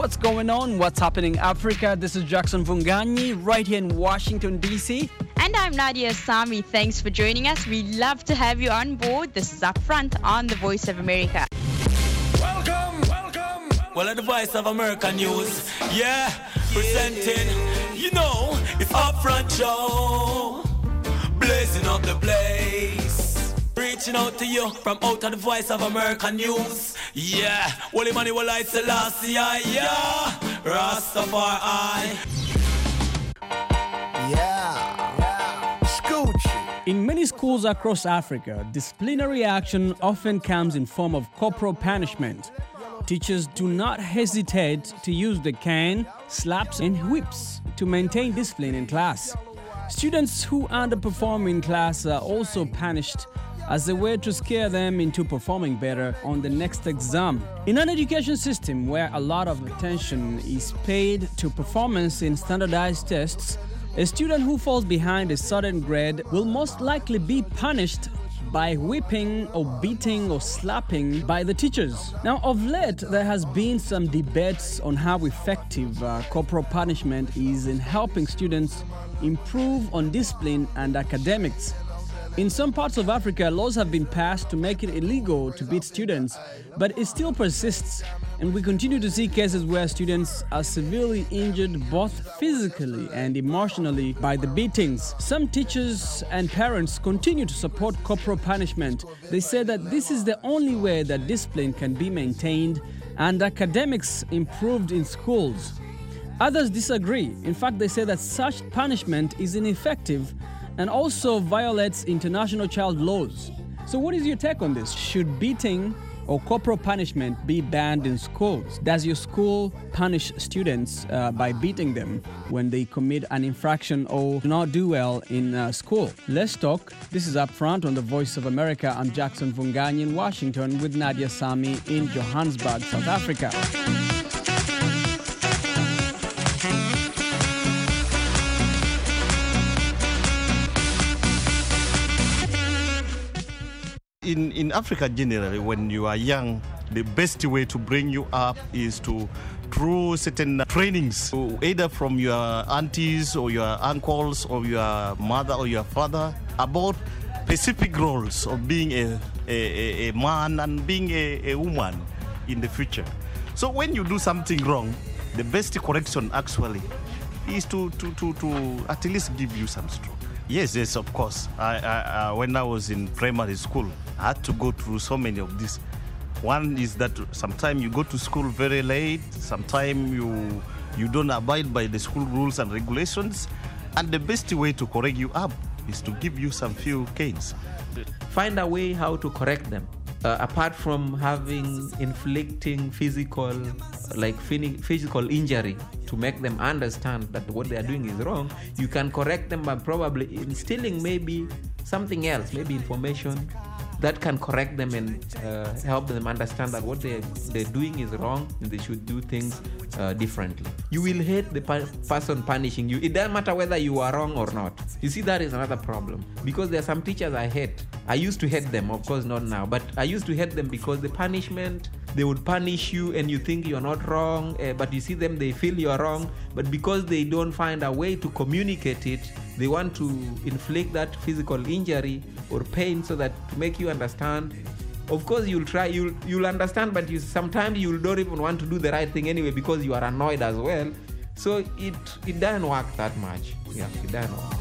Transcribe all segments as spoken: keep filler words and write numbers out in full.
what's going on, what's happening in Africa. This is Jackson Vunganyi right here in Washington, D C. And I'm Nadia Sami. Thanks for joining us. We love to have you on board. This is Upfront on the Voice of America. Welcome, welcome. Well, at the Voice of America News, yeah, presenting, you know, it's Upfront Show, blazing up the place, reaching out to you from out of the Voice of America News, yeah, Holy Money will I Selassie, yeah, Rastafari. Yeah, yeah, Scoochie. In many schools across Africa, disciplinary action often comes in form of corporal punishment. Teachers do not hesitate to use the cane, slaps, and whips to maintain discipline in class. Students who underperform in class are also punished as a way to scare them into performing better on the next exam. In an education system where a lot of attention is paid to performance in standardized tests, a student who falls behind a certain grade will most likely be punished by whipping or beating or slapping by the teachers. Now, of late, there has been some debates on how effective uh, corporal punishment is in helping students improve on discipline and academics. In some parts of Africa, laws have been passed to make it illegal to beat students, but it still persists, and we continue to see cases where students are severely injured both physically and emotionally by the beatings. Some teachers and parents continue to support corporal punishment. They say that this is the only way that discipline can be maintained and academics improved in schools. Others disagree. In fact, they say that such punishment is ineffective and also violates international child laws. So what is your take on this? Should beating or corporal punishment be banned in schools? Does your school punish students uh, by beating them when they commit an infraction or do not do well in uh, school? Let's talk. This is Upfront on the Voice of America. I'm Jackson Vunganyi in Washington with Nadia Sami in Johannesburg, South Africa. In, in Africa generally, when you are young, the best way to bring you up is to through certain trainings, either from your aunties or your uncles or your mother or your father, about specific roles of being a, a, a man and being a, a woman in the future. So when you do something wrong, the best correction actually is to, to, to, to at least give you some stroke. Yes, yes, of course. I, I, uh, when I was in primary school, I had to go through so many of these. One is that sometimes you go to school very late, sometimes you you don't abide by the school rules and regulations, and the best way to correct you up is to give you some few canes. Find a way how to correct them. Uh, apart from having inflicting physical, like physical injury to make them understand that what they are doing is wrong, you can correct them by probably instilling maybe something else, maybe information that can correct them and uh, help them understand that what they, they're doing is wrong and they should do things uh, differently. You will hate the pa- person punishing you. It doesn't matter whether you are wrong or not. You see, that is another problem. Because there are some teachers I hate. I used to hate them, of course not now, but I used to hate them because the punishment, they would punish you and you think you're not wrong, uh, but you see them, they feel you're wrong, but because they don't find a way to communicate it, they want to inflict that physical injury or pain so that to make you understand. Of course, you'll try, you'll you'll understand, but you sometimes you don't even want to do the right thing anyway because you are annoyed as well. So it it doesn't work that much. Yeah, it doesn't work.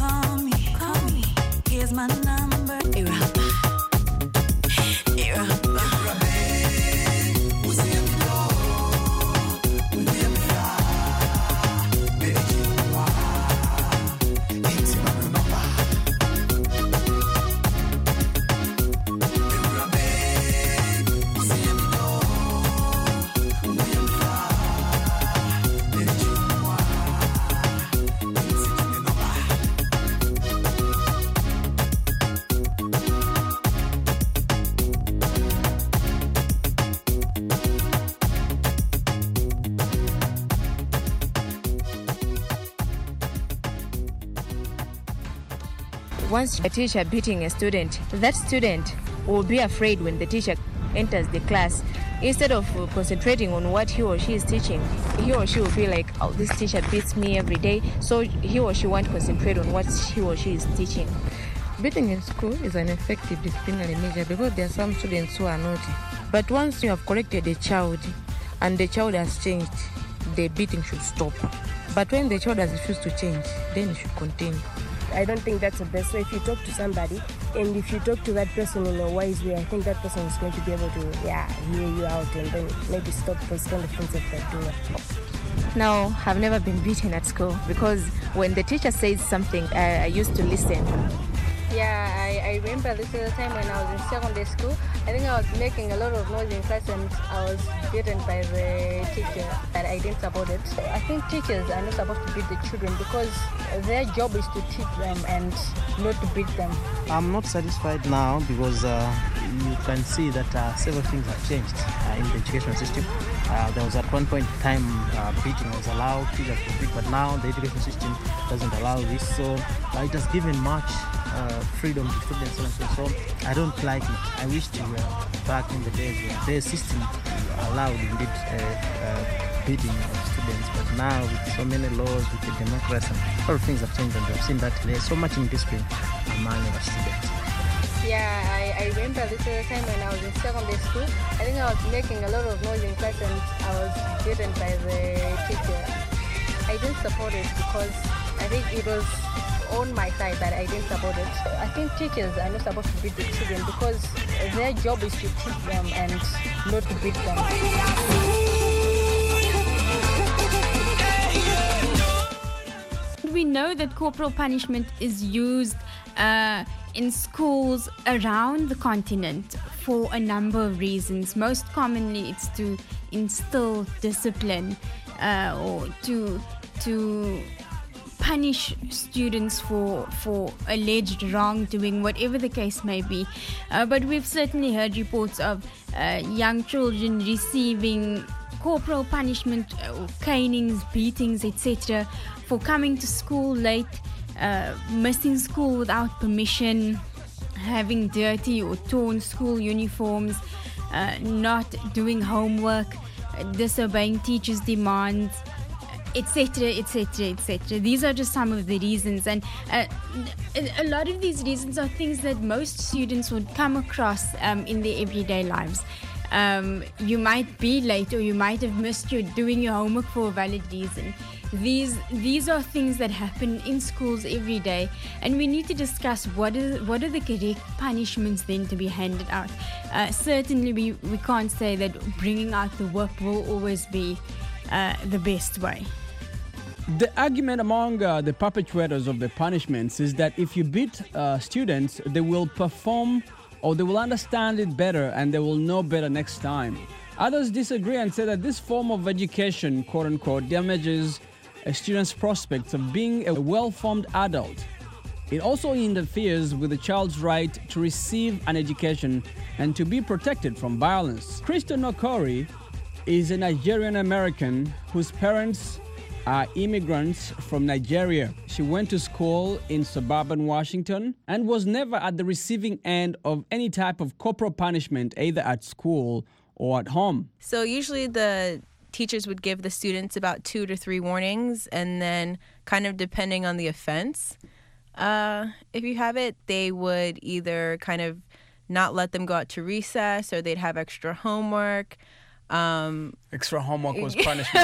Here's my number. Once a teacher beating a student, that student will be afraid when the teacher enters the class. Instead of concentrating on what he or she is teaching, he or she will feel like, oh, this teacher beats me every day, so he or she won't concentrate on what he or she is teaching. Beating in school is an effective disciplinary measure because there are some students who are naughty. But once you have corrected a child and the child has changed, the beating should stop. But when the child has refused to change, then it should continue. I don't think that's the best way. If you talk to somebody and if you talk to that person in a wise way, I think that person is going to be able to, yeah, hear you out and then maybe stop those kind of things that they're doing. No, I've never been beaten at school because when the teacher says something, I, I used to listen. Yeah, I, I remember this is the time when I was in secondary school. I think I was making a lot of noise in class and I was beaten by the teacher, but I didn't support it. I think teachers are not supposed to beat the children because their job is to teach them and not to beat them. I'm not satisfied now because uh, you can see that uh, several things have changed uh, in the education system. Uh, there was at one point in time uh, beating was allowed, teachers to beat, but now the education system doesn't allow this. So uh, it has given much Uh, freedom to students and so, so I don't like it. I wish to uh, back in the days where the system allowed indeed uh, uh, beating of students, but now with so many laws, with the democracy, a lot of things have changed and we've seen that there's so much indiscipline among our students. Yeah, I, I remember this is the time when I was in secondary school. I think I was making a lot of noise in class and I was beaten by the teacher. I didn't support it because I think it was on my side, but I didn't support it. I think teachers are not supposed to beat the children because their job is to teach them and not to beat them. We know that corporal punishment is used uh, in schools around the continent for a number of reasons. Most commonly, it's to instill discipline uh, or to to punish students for for alleged wrongdoing, whatever the case may be. Uh, but we've certainly heard reports of uh, young children receiving corporal punishment, uh, canings, beatings, et cetera, for coming to school late, uh, missing school without permission, having dirty or torn school uniforms, uh, not doing homework, uh, disobeying teachers' demands, etc, etc, etc. These are just some of the reasons, and uh, a lot of these reasons are things that most students would come across um, in their everyday lives. Um, you might be late, or you might have missed your doing your homework for a valid reason. These these are things that happen in schools every day, and we need to discuss what is what are the correct punishments then to be handed out. Uh, certainly, we, we can't say that bringing out the whip will always be uh, the best way. The argument among uh, the perpetrators of the punishments is that if you beat uh, students, they will perform or they will understand it better and they will know better next time. Others disagree and say that this form of education, quote unquote, damages a student's prospects of being a well-formed adult. It also interferes with the child's right to receive an education and to be protected from violence. Crystal Nokori is a Nigerian American whose parents are immigrants from Nigeria. She went to school in suburban Washington and was never at the receiving end of any type of corporal punishment, either at school or at home. So usually the teachers would give the students about two to three warnings, and then kind of depending on the offense, uh, if you have it, they would either kind of not let them go out to recess, or they'd have extra homework. Um, extra homework was punishment.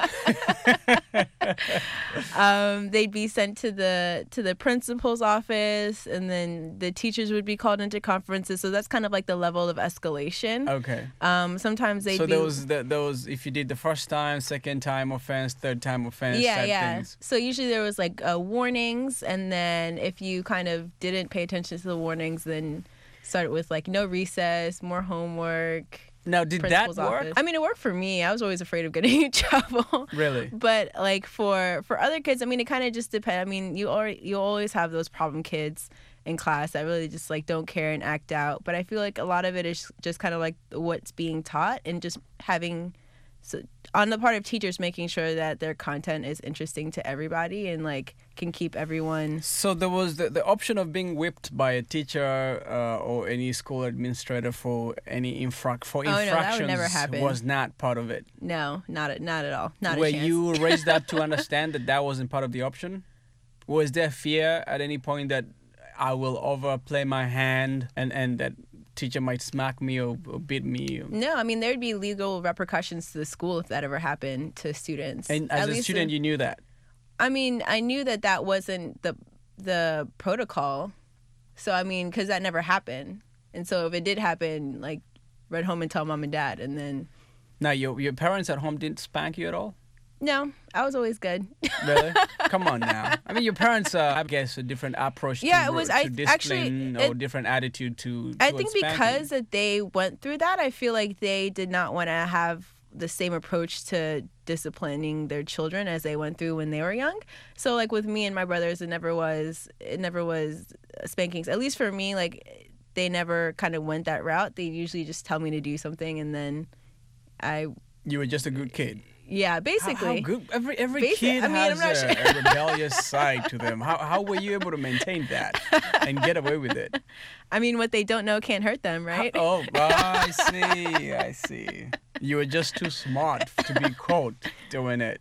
um, they'd be sent to the to the principal's office, and then the teachers would be called into conferences. So that's kind of like the level of escalation. Okay. Um, sometimes they'd so be... there was the, there was if you did the first time, second time offense, third time offense. Yeah, type yeah. Things. So usually there was like uh, warnings, and then if you kind of didn't pay attention to the warnings, then started with like no recess, more homework. Now, did that work? Office. I mean, it worked for me. I was always afraid of getting in trouble. Really? But like for for other kids, I mean, it kind of just depends. I mean, you already, you always have those problem kids in class that really just like don't care and act out. But I feel like a lot of it is just kind of like what's being taught, and just having, so on the part of teachers, making sure that their content is interesting to everybody, and like can keep everyone. So there was the, the option of being whipped by a teacher uh, or any school administrator for any infrac for Oh, no, that would infractions never happen. was not part of it. No, not at, not at all. Not Were a chance. you raised up to understand that that wasn't part of the option? Was there fear at any point that I will overplay my hand and, and that teacher might smack me or, or beat me? No, I mean, there'd be legal repercussions to the school if that ever happened to students. And as At a least student, in- you knew that? I mean, I knew that that wasn't the the protocol. So, I mean, because that never happened. And so if it did happen, like, run home and tell mom and dad. And then, Now, your, your parents at home didn't spank you at all? no, I was always good. Really? Come on now. I mean, your parents, uh, I guess, a different approach Yeah, to, it was- to I- discipline actually, or it- different attitude to I towards think spanking. because that they went through that, I feel like they did not want to have the same approach to disciplining their children as they went through when they were young. So like with me and my brothers, it never was it never was spankings. At least for me, like they never kind of went that route. They usually just tell me to do something and then I You were just a good kid. yeah, How, basically. how good? Every every Basi- kid I mean, I'm has not a, sure. a rebellious side to them. How how were you able to maintain that and get away with it? I mean, what they don't know can't hurt them, right? Oh, I see. I see. You were just too smart to be caught doing it.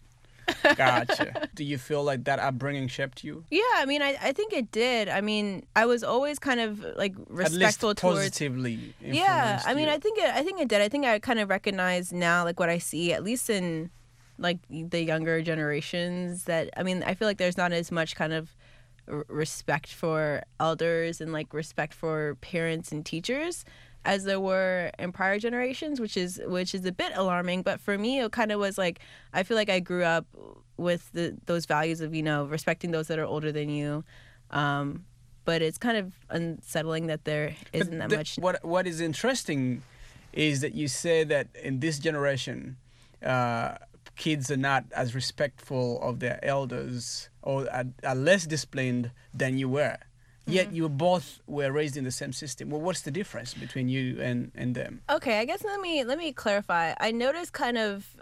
Gotcha. Do you feel like that upbringing shaped you? Yeah, I mean, I, I think it did. I mean, I was always kind of like At least respectful towards. positively Yeah, influenced I mean, you. I think it. I think it did. I think I kind of recognize now, like what I see, at least in like the younger generations. That I mean, I feel like there's not as much kind of r- respect for elders and like respect for parents and teachers as there were in prior generations, which is which is a bit alarming. But for me, it kind of was like I feel like I grew up with the those values of, you know, respecting those that are older than you. Um, but it's kind of unsettling that there isn't that The- much. What What is interesting is that you say that in this generation, uh, kids are not as respectful of their elders or are, are less disciplined than you were. Yet you both were raised in the same system. Well, what's the difference between you and, and them? Okay, I guess let me let me clarify. I noticed kind of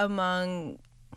among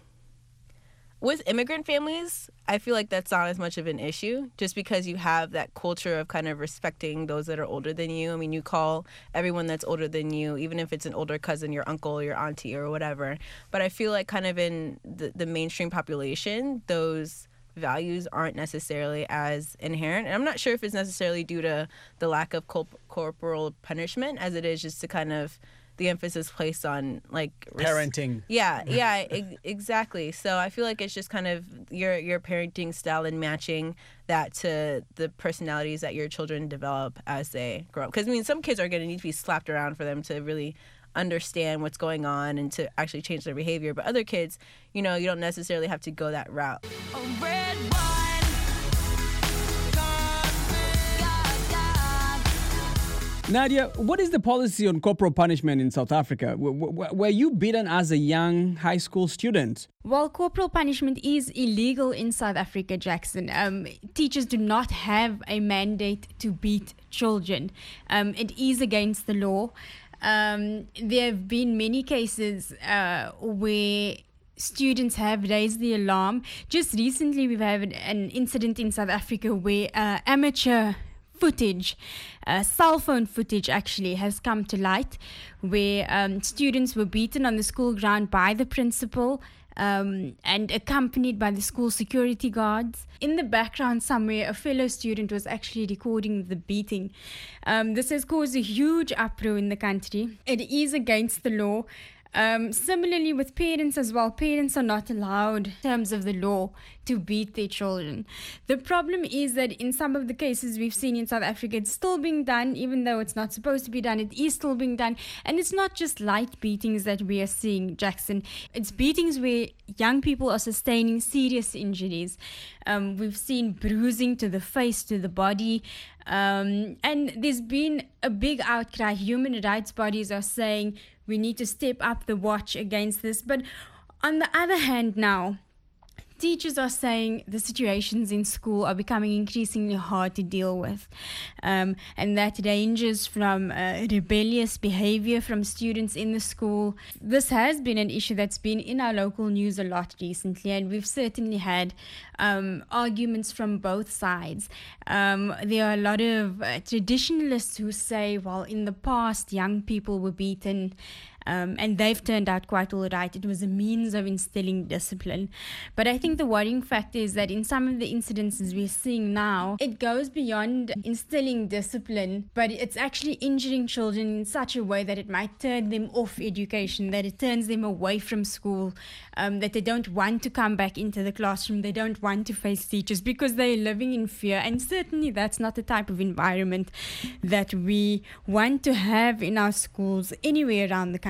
with immigrant families, I feel like that's not as much of an issue just because you have that culture of kind of respecting those that are older than you. I mean, you call everyone that's older than you, even if it's an older cousin, your uncle, your auntie, or whatever. But I feel like kind of in the, the mainstream population, those values aren't necessarily as inherent. And I'm not sure if it's necessarily due to the lack of corp- corporal punishment as it is just to kind of the emphasis placed on like res- Parenting. Yeah, yeah, e- exactly. So I feel like it's just kind of your your parenting style and matching that to the personalities that your children develop as they grow up. Because I mean, some kids are going to need to be slapped around for them to really understand what's going on and to actually change their behavior. But other kids, you know, you don't necessarily have to go that route. Nadia, what is the policy on corporal punishment in South Africa? W- w- were you beaten as a young high school student? Well, corporal punishment is illegal in South Africa, Jackson. Um, teachers do not have a mandate to beat children. Um, it is against the law. Um, there have been many cases uh, where students have raised the alarm. Just recently, we've had an incident in South Africa where uh, amateur footage, uh, cell phone footage actually has come to light where um, students were beaten on the school ground by the principal um, and accompanied by the school security guards. In the background somewhere, a fellow student was actually recording the beating. Um, this has caused a huge uproar in the country. It is against the law. Um, similarly with parents as well, parents are not allowed in terms of the law to beat their children. The problem is that in some of the cases we've seen in South Africa, it's still being done, even though it's not supposed to be done, it is still being done. And it's not just light beatings that we are seeing, Jackson. It's beatings where young people are sustaining serious injuries. Um, we've seen bruising to the face, to the body. Um, and there's been a big outcry. Human rights bodies are saying we need to step up the watch against this. But on the other hand now, teachers are saying the situations in school are becoming increasingly hard to deal with, um, and that ranges from uh, rebellious behavior from students in the school. This has been an issue that's been in our local news a lot recently, and we've certainly had um, arguments from both sides. Um, there are a lot of uh, traditionalists who say, well, in the past, young people were beaten, Um, and they've turned out quite all right. It was a means of instilling discipline. But I think the worrying factor is that in some of the incidences we're seeing now, it goes beyond instilling discipline, but it's actually injuring children in such a way that it might turn them off education, that it turns them away from school, um, that they don't want to come back into the classroom, they don't want to face teachers because they're living in fear. And certainly that's not the type of environment that we want to have in our schools anywhere around the country.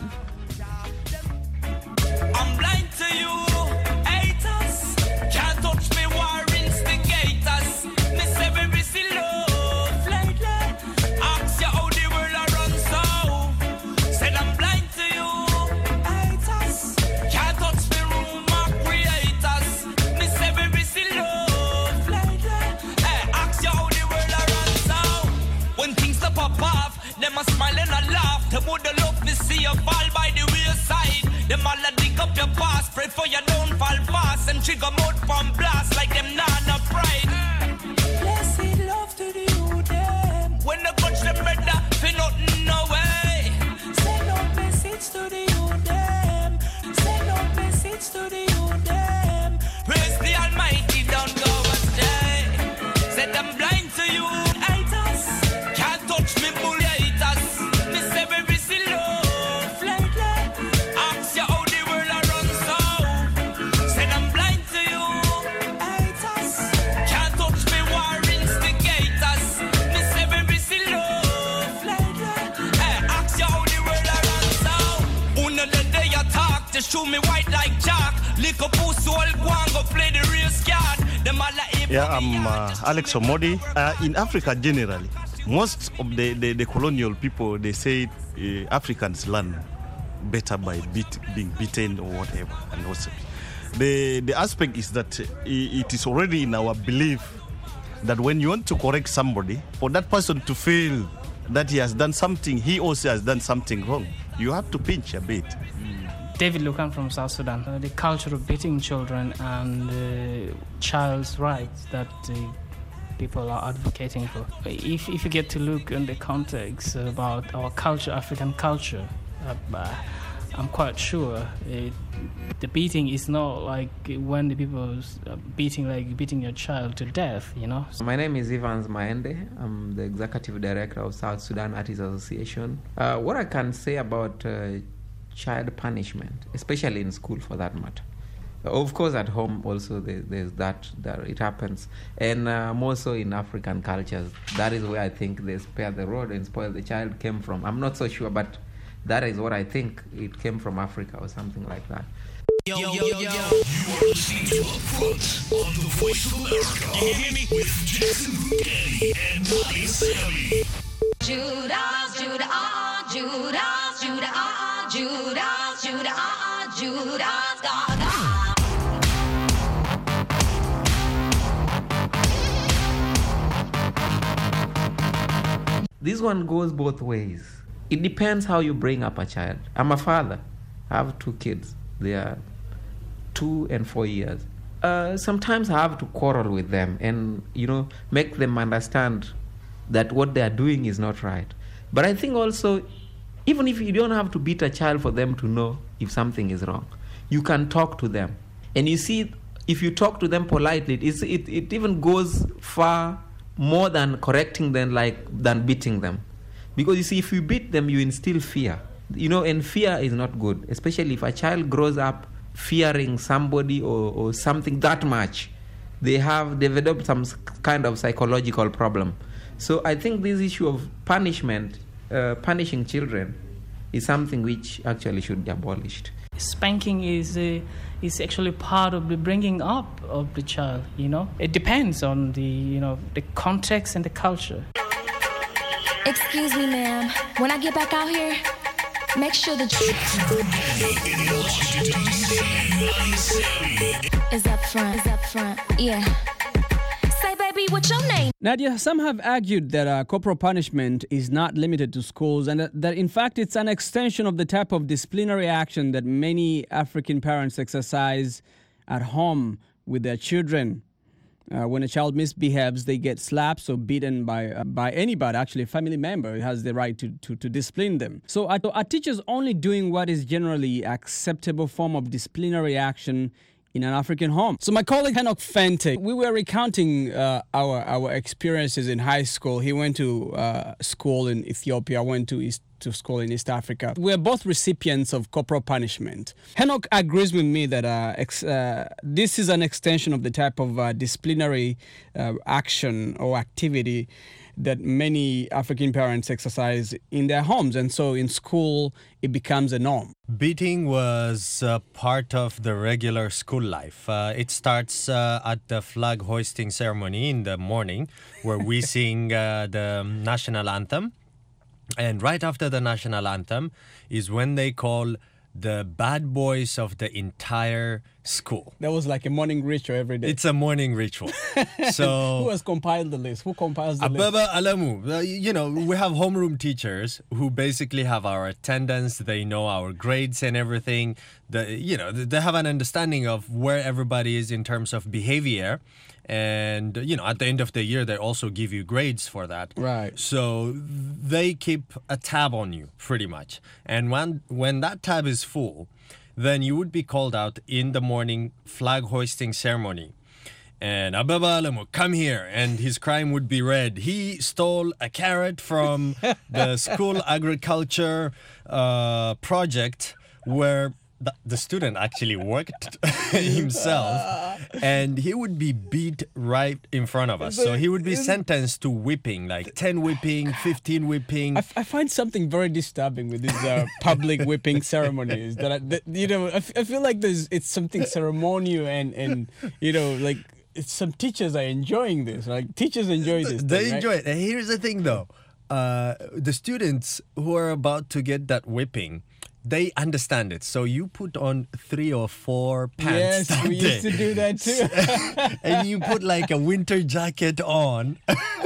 I'm blind to you, haters. Can't touch me, war instigators. Miss every silly love lately. Ask you how the world a run so. Said I'm blind to you, haters. Can't touch me, rumor creators. Miss every silly love lately. Hey, ask you how the world a run so. When things stop pop off, them a smile and a laugh. Them would love me see you fall by the wayside. Them all a dig up your past, pray for you don't fall fast. And trigger mode from blast like them nana pride. Blessed love to the youth them. When the coach them better, fi nothing no way. Send out message to the youth them. Send out message to the youth them. Praise the Almighty, don't go astray. Said I'm blind to you, haters. Can't touch me, bully. Just show me white like Jack. Lick up pussy, all go and go play the real scat. Yeah, I'm uh, Alex Omodi. Uh, in Africa generally, most of the, the, the colonial people, they say uh, Africans learn better by beat, being beaten or whatever. And also, the, the aspect is that it is already in our belief that when you want to correct somebody, for that person to feel that he has done something, he also has done something wrong, you have to pinch a bit. David Lukan from South Sudan. Uh, the culture of beating children and uh, child's rights that uh, people are advocating for. If, if you get to look in the context about our culture, African culture, uh, I'm quite sure it, the beating is not like when the people are beating, like beating your child to death, you know. My name is Evans Maende. I'm the executive director of South Sudan Artists Association. Uh, what I can say about uh, child punishment, especially in school for that matter. Of course, at home also there, there's that, that it happens. And uh, more so in African cultures, that is where I think they spare the rod and spoil the child came from. I'm not so sure, but that is what I think it came from Africa or something like that. Yo, yo, yo, yo. You are listening to Up Front on the Voice of America. You hear me? With Jason Daddy and Molly Sammy. Judas, Judah, uh-uh, Judas, Judah, uh-uh, Judas, Judah, uh-uh, Judas, God, This one goes both ways. It depends how you bring up a child. I'm a father. I have two kids. They are two and four years. Uh, sometimes I have to quarrel with them and, you know, make them understand that what they are doing is not right. But I think also, even if you don't have to beat a child for them to know if something is wrong, you can talk to them. And you see, if you talk to them politely, it's, it, it even goes far more than correcting them, like than beating them. Because you see, if you beat them, you instill fear. You know, and fear is not good, especially if a child grows up fearing somebody or, or something that much. They have developed some kind of psychological problem. So I think this issue of punishment, uh, punishing children, is something which actually should be abolished. Spanking is uh, is actually part of the bringing up of the child. You know, it depends on the you know the context and the culture. Excuse me, ma'am. When I get back out here, make sure that is up front, is up front, yeah. Say, baby, what's your name? Nadia, some have argued that uh, corporal punishment is not limited to schools and that, that in fact it's an extension of the type of disciplinary action that many African parents exercise at home with their children. Uh, when a child misbehaves, they get slapped or beaten by uh, by anybody, actually a family member has the right to, to, to discipline them. So are, are teachers only doing what is generally acceptable form of disciplinary action in an African home? So my colleague Enoch Fente, we were recounting uh, our our experiences in high school. He went to uh, school in Ethiopia, went to East to school in East Africa. We're both recipients of corporal punishment. Enoch agrees with me that uh, ex, uh, this is an extension of the type of uh, disciplinary uh, action or activity that many African parents exercise in their homes. And so in school, it becomes a norm. Beating was uh, part of the regular school life. Uh, it starts uh, at the flag hoisting ceremony in the morning, where we sing uh, the national anthem. And right after the national anthem is when they call the bad boys of the entire school. That was like a morning ritual every day. It's a morning ritual. So who has compiled the list? Who compiles the Ababa list? Alamu. Uh, you know, we have homeroom teachers who basically have our attendance. They know our grades and everything. The, you know, they have an understanding of where everybody is in terms of behavior. And, you know, at the end of the year, they also give you grades for that. Right. So they keep a tab on you, pretty much. And when when that tab is full, then you would be called out in the morning flag hoisting ceremony. And Ababa Alamu, come here. And his crime would be read. He stole a carrot from the school agriculture uh, project where the, the student actually worked himself, and he would be beat right in front of us. So he would be sentenced to whipping, like ten whipping, fifteen whipping. I, f- I find something very disturbing with these uh, public whipping ceremonies. That, I, that you know, I, f- I feel like there's it's something ceremonial and and you know like it's, some teachers are enjoying this. Like teachers enjoy this. They thing, enjoy right? it. And here's the thing, though, uh, the students who are about to get that whipping, they understand it. So you put on three or four pants. Yes, we used to do that too. And you put like a winter jacket on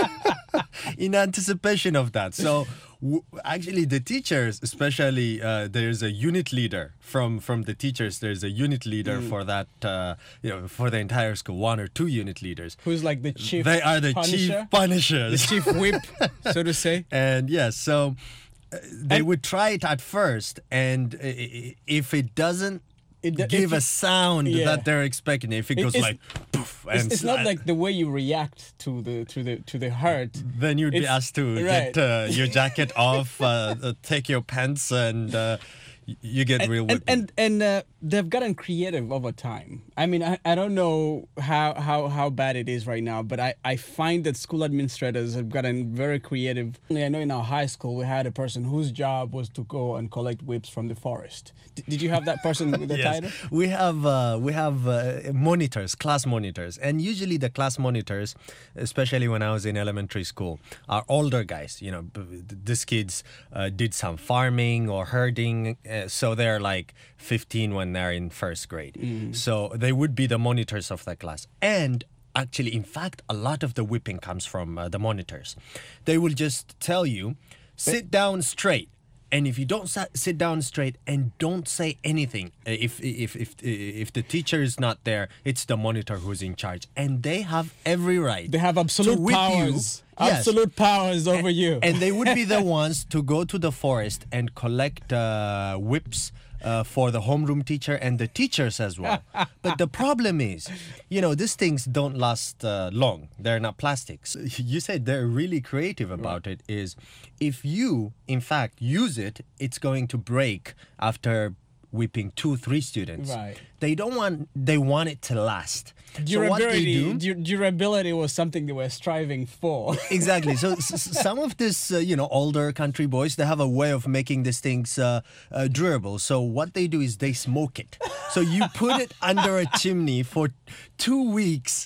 in anticipation of that. So w- actually the teachers, especially uh, there's a unit leader from, from the teachers. There's a unit leader mm. for that, uh, you know, for the entire school, one or two unit leaders. Who's like the chief They are the punisher? chief punishers. The chief whip, so to say. And yes, so Uh, they And- would try it at first, and uh, i- if it doesn't It d- give if a it- sound yeah. that they're expecting, if it It- goes it's- like poof, It's, and it's not sli- like the way you react to the to the to the hurt. then you'd be It's- asked to right. get uh, your jacket off, uh, uh, take your pants, and uh, y- you get and, real and whipping. and, and uh, they've gotten creative over time. I mean, I, I don't know how, how, how bad it is right now, but I, I find that school administrators have gotten very creative. I know in our high school we had a person whose job was to go and collect whips from the forest. D- did you have that person with the Yes. title? We have uh, we have uh, monitors, class monitors, and usually the class monitors, especially when I was in elementary school, are older guys. You know, b- b- these kids uh, did some farming or herding, uh, so they're like fifteen when they're in first grade. Mm. So they would be the monitors of the class. And actually, in fact, a lot of the whipping comes from uh, the monitors. They will just tell you, sit down straight. And if you don't sa- sit down straight and don't say anything, uh, if, if if if the teacher is not there, it's the monitor who's in charge, and they have every right. They have absolute to whip powers. You. Yes. Absolute powers over and, you. And they would be the ones to go to the forest and collect uh, whips uh, for the homeroom teacher and the teachers as well. But the problem is, you know, these things don't last uh, long. They're not plastics. You said they're really creative about it. Is if you, in fact, use it, it's going to break after whipping two, three students. Right. They don't want. They want it to last. So what they Durability, do, du- durability was something they were striving for. Exactly. So s- s- some of this, uh, you know, older country boys, they have a way of making these things uh, uh, durable. So what they do is they smoke it. So you put it under a chimney for two weeks.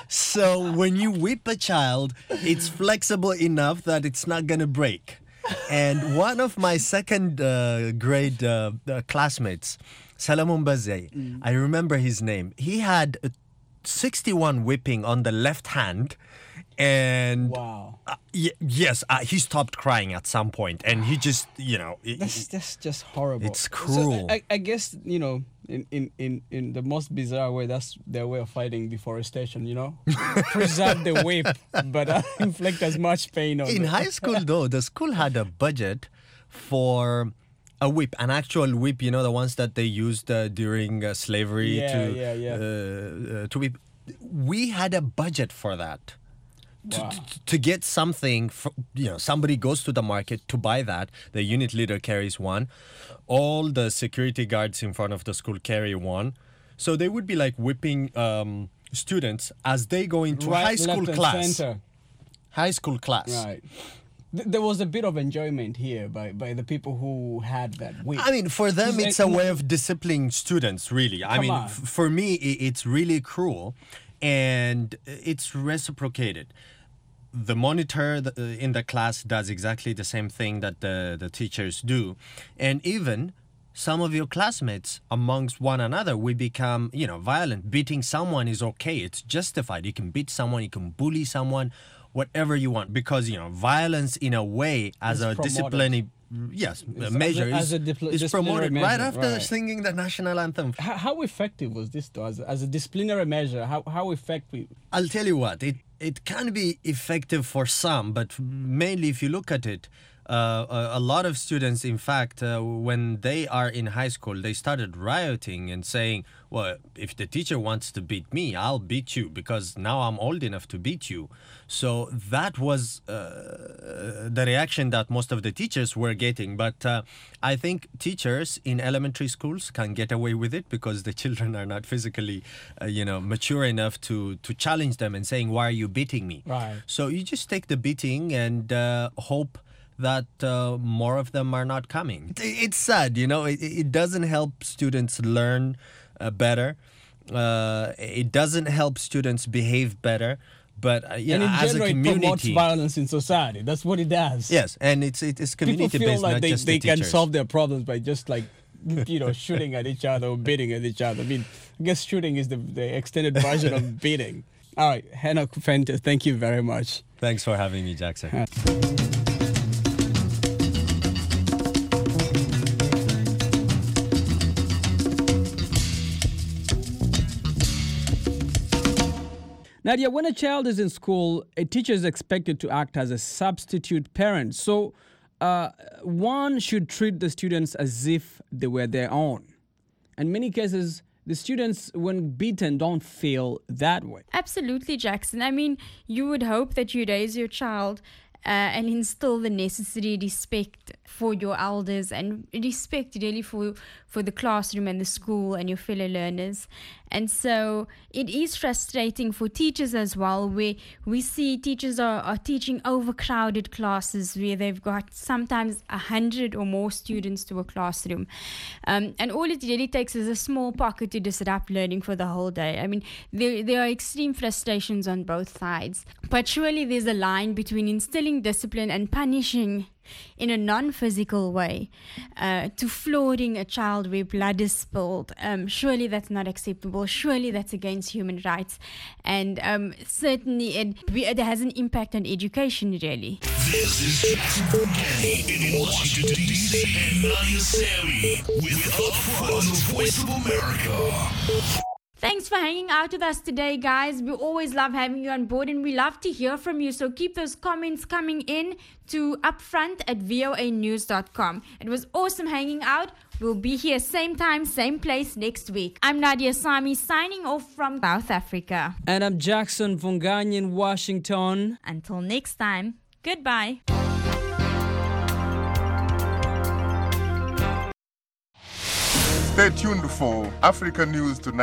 So when you whip a child, it's flexible enough that it's not going to break. And one of my second uh, grade uh, uh, classmates, Salamon Bazay. Mm. I remember his name. He had a sixty-one whipping on the left hand. And wow. uh, y- yes, uh, he stopped crying at some point, and he just, you know, it- That's that's just horrible. It's cruel. So I, I guess, you know, in, in, in, in the most bizarre way, that's their way of fighting deforestation. You know, preserve the whip, but uh, inflict as much pain on. In them. high school, though, the school had a budget for a whip, an actual whip. You know, the ones that they used uh, during uh, slavery Yeah, to yeah, yeah. Uh, uh, to whip. We had a budget for that. To, Wow. to, to get something, fr- you know, somebody goes to the market to buy that. The unit leader carries one. All the security guards in front of the school carry one. So they would be like whipping um, students as they go into Right, high school left and class. center. High school class. Right. Th- There was a bit of enjoyment here by, by the people who had that whip. I mean, for them, It's it's like- a way of disciplining students, really. I Come mean, on. f- for me, i- it's really cruel and it's reciprocated. The monitor th- uh, in the class does exactly the same thing that the, the teachers do. And even some of your classmates amongst one another, we become, you know, violent. Beating someone is okay. It's justified. You can beat someone, you can bully someone, whatever you want. Because, you know, violence in a way as It's a promoted. disciplinary, yes, It's a as measure a- as is, a dipl- is disciplinary promoted right measure, after right. singing the national anthem. How, how effective was this, though, as, as a disciplinary measure? How how effective? I'll tell you what, it, it can be effective for some, but mainly if you look at it, uh, a, a lot of students, in fact, uh, when they are in high school, they started rioting and saying, well, if the teacher wants to beat me, I'll beat you because now I'm old enough to beat you. So that was uh, the reaction that most of the teachers were getting. But uh, I think teachers in elementary schools can get away with it because the children are not physically, uh, you know, mature enough to, to challenge them and saying, why are you beating me? Right. So you just take the beating and uh, hope that uh, more of them are not coming. It- It's sad, you know, it, it doesn't help students learn uh, better. Uh, it doesn't help students behave better. But, uh, you and know, in as general, a it promotes community... violence in society. That's what it does. Yes, and it's it is People community feel based, like not they, just they the can teachers. solve their problems by just like, you know, shooting at each other or beating at each other. I mean, I guess shooting is the, the extended version of beating. All right, Hannah Fenter, thank you very much. Thanks for having me, Jackson. Nadia, when a child is in school, a teacher is expected to act as a substitute parent. So uh, one should treat the students as if they were their own. In many cases, the students, when beaten, don't feel that way. Absolutely, Jackson. I mean, you would hope that you raise your child uh, and instill the necessary respect for your elders and respect really for for the classroom and the school and your fellow learners. And so it is frustrating for teachers as well, where we see teachers are, are teaching overcrowded classes where they've got sometimes a hundred or more students to a classroom. Um, and all it really takes is a small pocket to disrupt learning for the whole day. I mean, there, there are extreme frustrations on both sides. But surely there's a line between instilling discipline and punishing in a non-physical way, uh, to flooring a child where blood is spilled. Um, surely that's not acceptable. Surely that's against human rights. And um, certainly it, it has an impact on education, really. This is Jackson Fugani in Washington, D C and Nadia Sammy with Upfront on the Voice of America. Thanks for hanging out with us today, guys. We always love having you on board and we love to hear from you. So keep those comments coming in to upfront at voa news dot com. It was awesome hanging out. We'll be here same time, same place next week. I'm Nadia Sami signing off from South Africa. And I'm Jackson Vungani in Washington. Until next time, goodbye. Stay tuned for Africa News Tonight.